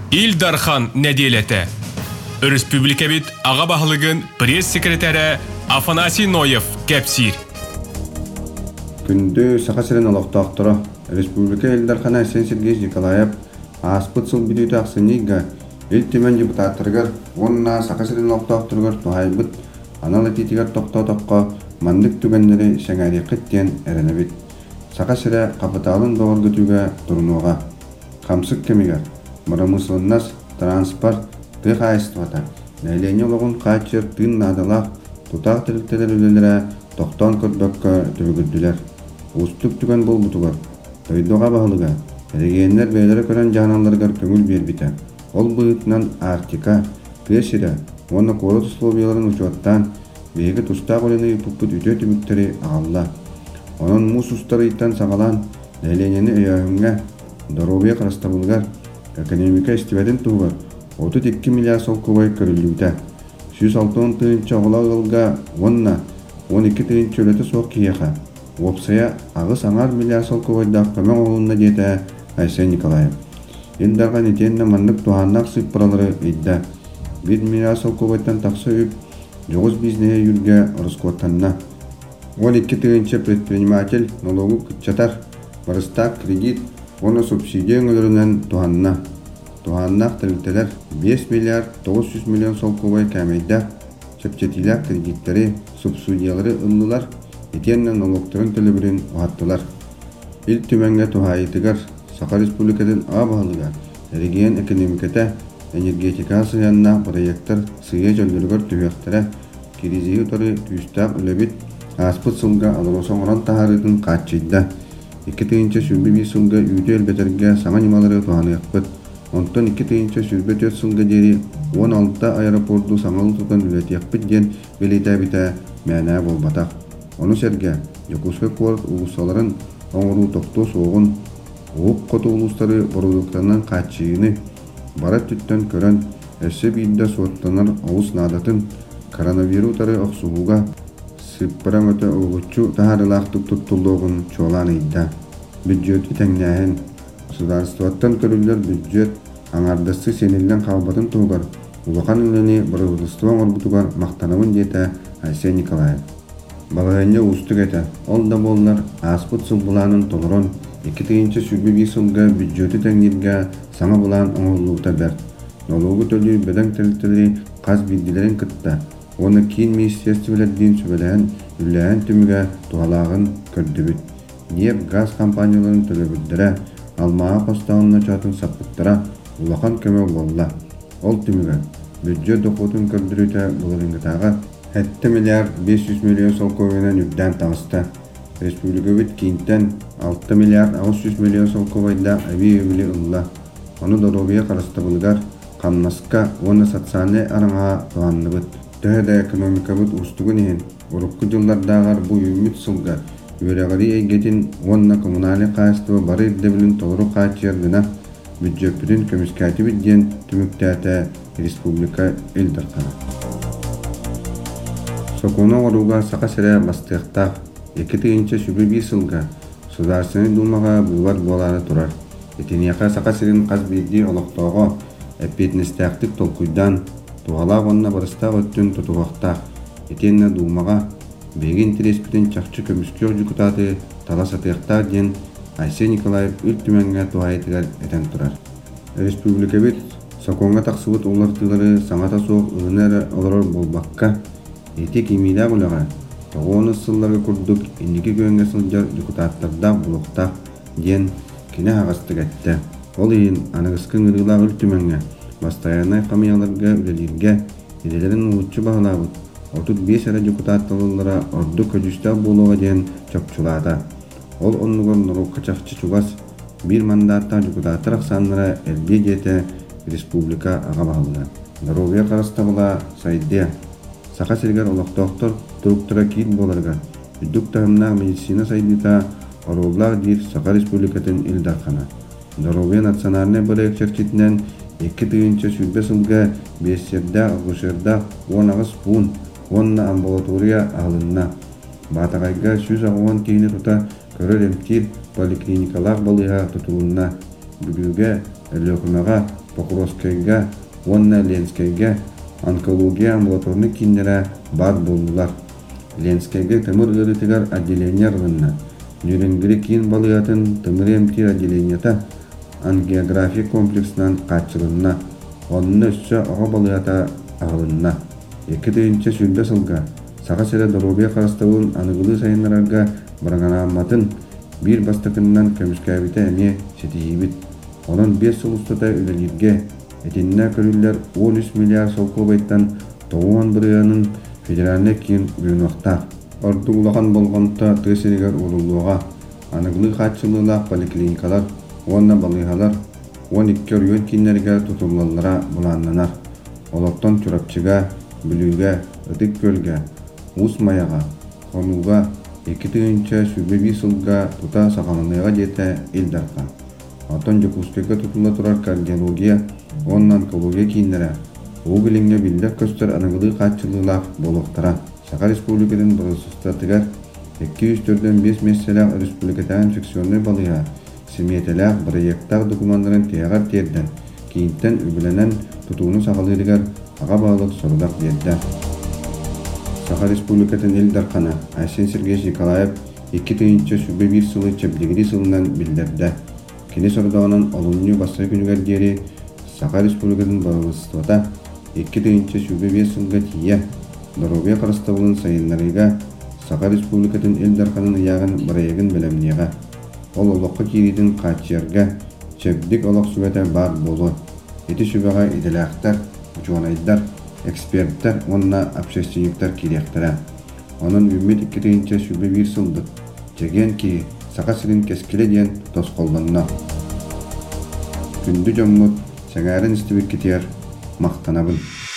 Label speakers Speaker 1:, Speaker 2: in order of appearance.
Speaker 1: Илдархан неделеті. Республика бит аға бағылығын пресс-секретары Афанасий Ноев кәпсир.
Speaker 2: Күнді сақасырын олықтақтыры Республика Илдархан Айсен Сергей Николаев аспыт сыл бүйті ақсынейгі үлтімен депутаттырғыр, онына сақасырын олықтақтырғыр тұхайбыт аналы тетігер тоқта-тоққа мандық түгендері шәңәрі қыттен әріні бит. Сақасыры қапыталын доғыр күтуге тұрынуға. Қамсық кемегер, мұрамысылыннас транспорт тық айыстывата. Нәйлене олығын қачыр тын надалақ, тұтақ тіріктелер үлелері тоқтан көрбөккі түбігірділер. Ұстық түген бұл бұтығыр. Тойдуға бағылыға, әрегенлер бәйлері көрен жаналарғар көңіл бербіті. Ол бұйытынан Артика, Кесірі, оны қоры тұсловияларын ұчуаттан, бейгі тұстақ олені ұпыппыт үте түміктері ағалла. Оның мұс ұстары иттан сағалан, нәйленені өйәуінге, Доробия қарастабылғар, экономика істівәдін туғыр, 32 миллиард сол көбай көрілуіті. 160 тыынча оғыла ғылға онна 12 тыынча өлеті соқ кейеға. Опсая ағыс аңар миллиард сол көбайда көмен оғылына деті Айсен Николаев. Елдарға нетеніне мандық туғаннақ сыппыралары едді. 1 миллиард сол көбайдан тақсы өп, жоғыз бизнеге юрге ұрысқуаттанна. 12 тыынча предприниматель налогу күтчатар, барыстақ кредит, оны субсидия өңілерінен туғаннақ тірілтелер 5 миллиард 900 миллион сол көбай кәмейді сөпчетилер кредиттері, субсидиялары ұллылар, етеннен налогтарын төлібірін ұғаттылар. Ил түменге туғайытығар, Сақа Республикадан абағылыға, регион экономиката, энергетика сыянна проекттар сыя жөлдіргір түйектері, керезеге торы түйістақ үлебет, аспыт сылға алыросан оран тағарытын қатшайды. 2 тыынча сүрбе 1 сылға үйді әлбетерге саңа немалары туғаны яқпыт. Онтан 2 тыынча сүрбе 4 сылға дері 16 аэропорты саңалы тұтан үлет яқпыт ден белейті біті мәна болбатақ. Оны сәрге, Якушка қорт ұлысаларын оңыру тоқты соғын, оғып қоты ұлыстары бұрылықтарынан қатшыйыны, барат түттен көрін, әсі бейді суаттанар ауыз надатын, коронавирутары оқсуғыға, сыппыран өте оғытчу тағарылақтық тұттылығын чолан үйді. Бюджеті тәңнәйін. Сударыстуаттан көрілер бюджет аңардасы сенелден қалбатын туғар. Улақан үліні бұрылыстуан орбутуғар мақтанауын деті Айсен Николаев. Балағайынне ұстық еті. Ол да болылар аспыт сыл бұланын толырын. 2 тыынча сүрбе 1 сылға бюджеті тәңнерге саңа бұлан оңылуыта бәрд. Налогы төлі бәдің тәрілтілері қаз білділерін күтті. Оны кейін министерствелерден сөбеләйін үләйін түміге туғалағын көрдібіт. Нефть газ компанияларын төлөбүддірі, алмаға қостағына чатын саппыттыра улақан көмі болла. Ол түміге бюджет доқотын көрдіріті бұлығыңғытаға 7 миллиард 500 миллион сол көбейінен үбден тағысты. Республика бүт кейінттен 6 миллиард 600 миллион сол көбейді әбей өбілі ұлла. Оны Доробия қарысты бұлығар, қамнасқа оны социальный араңға туғанны бұд. Тәді экономика бұд ұстығын ең, ұрыққы жыллардағар бұл үміт сылға, өрәғари әйгетін онына коммунали қайыстығы бары ердебілін толыру қайтшердіна бюджет бүтін көміскәті бүдден түміктәті Республика Илдархана. Сокуна оруға сақа сірі бастықтақ 2 тыынча сүрбе 1 сылға Сударсыны думаға бұлар болары тұрар. Етенеқа сақа сірін қаз бейді олықтауға әпетіністәқтік толқуйдан туғалақ онына барыстақ өттін тұтуғақтақ. Етенне думаға бейген тереспітін чақчы көміскер жүкітаты талас атықтақ ден Айсен Николаев үл түменге туғайтығар етен тұрар. Республика бет Соконға тақсыбыт олартылары саңата соқ ұғынары олар болбаққа еті кемейді бұлаға. Тоғуыны сылларға күрдік ендекі көнге сылжар жүкітаттарда бұлықтақ ден кені ағастық әтті. Ол ең анығысқын ұрғылақ үл түменге бастайынай қамияларға үлелерге еделерін ұлытчы бағылабыд. 35 әрі депутатталылары орды көжістер болуға ден чөпчулады. Ол онығын нұру қачақчы чуғас бір мандатта депутаттар ақсанлары әлде деті республика аға бағылыға. Доробия қарыстағыла сайдия. Сақа сергер олықтақтыр тұрықтыра кейт боларға. Үддік тағымнақ медицина сайдыта оруллар дейір Сақа Республикатын Илдархана. Доробия национальный бұрайық чәрчетінен 2 тыынча сүрбе сылға бесерда, ғышырда 10 пун, 10 амбулатория алынна. Батағайға 110 кейіні тұта көрер емтер поликлиникалар балыға тұтылынна. Бүгілге әліқымаға Покровскайга, онна Ленскайга, онкология амбулаторны киннера бар болдулар. Ленскайга тымыр ырытыгар отделение рынна. Нюренгери кин балыятын тымыр эмтир отделенията ангиография комплекснан качырынна. Онны өссө оға балыята ағылынна. 2-нче сүлбе сылга саға сәрі дорубия қарастауын анығылы сайынларарға бараңанаматын бір бастықыннан көміскәбіті әме сетейбіт. Onun 5 yıl ustada ölenirge, etinne körüller 13 milyar solku bayttan toğuan bırıyanın federaline kiyin büyünüqtar. Ordu ulağan bolğanta tığsirigar uruluğa, anıglı xatçılığına poliklinikalar, onna balıhalar, 12 örgün kinlerge tutulmalara bulanlanar. Olottan çorapçıga, bülüge, ıtık gölge, usmayaga, konuga, 2-nче sübbe 1 yılga tuta sağalanıga jete ildarqa. Атын жокускайга тутула турар кардиология, оннан онкология кийиннере. Угилинге билдер көстөр аныгылы катчылыйлар болуктара. Саха Республикадын бурусустатыгар 204-дөн 5 месселер республикада инфекционный балыга, семиетелер проекттар документтарын тегар терден, кийинтен үбүленен тутууну сагалыдыгар ага баалык сорудак берди. Саха Республикадын Элдаркана Айсен Сергеевич Николаев 2-нче сүббе 1 сылы чеплигири сылынан билдерди. Кене сордағынан олынны бастыры күнігер дері Саха Республикадың бағылыстыда 2-нче сүбе 5 сылға тие Доробия қарыстауының сайынларыға Саха Республикадың Элдарқанын яғын бірайығын білімнеға. Ол олыққа керейдің қатшерға чепдік олық сүбәті бар болу. Еті сүбәға иделәқтар, учуанайдар, эксперттар, онына общественниктар керектірі. Оның үмет 2-нче сүбе 1 сылдық. Жеген ки Сақа сирин кескеле ден тосқолланна. Күнді жоммут, сәңәрін істібік кетер, мақтанабын.